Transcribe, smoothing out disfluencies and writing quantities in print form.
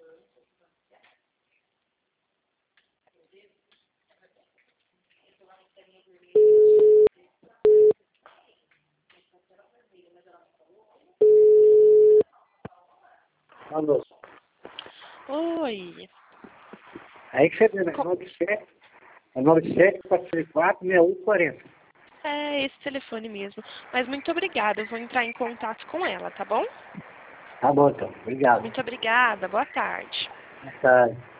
Alô. Oi. Aí que você vê, né? 97 464 6140. É esse telefone mesmo. Mas muito obrigada. Eu vou entrar em contato com ela, tá bom? Tá bom, então. Obrigado. Muito obrigada. Boa tarde. Boa tarde.